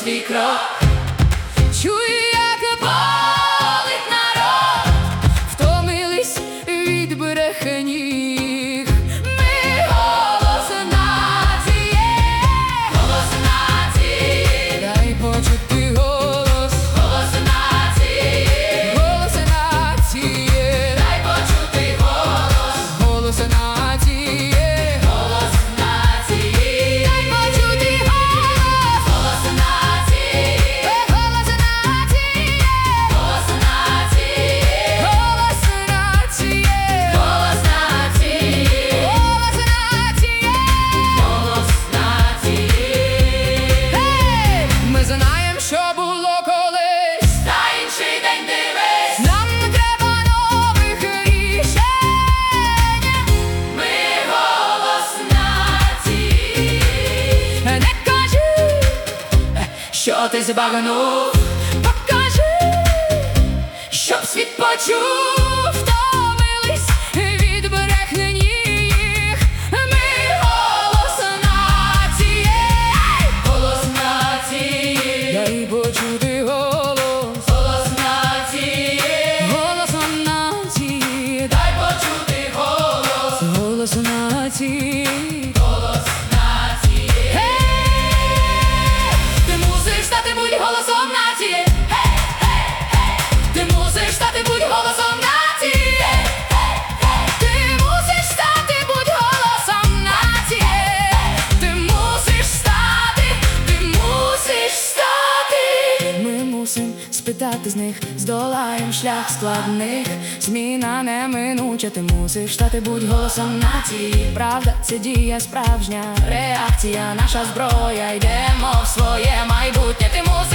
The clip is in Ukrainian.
свій крок. Чую, як болить народ, втомились від брехні. Ми голос нації, голос нації. Дай почути голос, голос нації, голос нації. Дай почути голос, голос нації, голос нації. Дай почути голос, голос нації, голос нації, голос нації, голос нації, голос нації, голос нації, голос нації. Гей! Ми знаємо, що було колись, та інший день дивись. Нам треба нових рішень. Ми голос нації. Не кажи, що ти збагнув. Покажи, щоб світ почув. Втомились від брехні їх. Ми голос нації, голос нації. Дай почути голос, голос нації, голос нації. Дай почути голос, голос нації, голос нації. Ти мусиш стати будь голосом нації. Ти мусиш стати будь голосом нації. Ти мусиш стати будь голосом нації. Ти мусиш стати, ти мусиш стати. Ми мусим спитати з них, здолаєм шлях складних. Зміна неминуча, ти мусиш стати будь голосом нації. Правда, це дія справжня, реакція, наша зброя. Йдемо в своє майбутнє, ти мусиш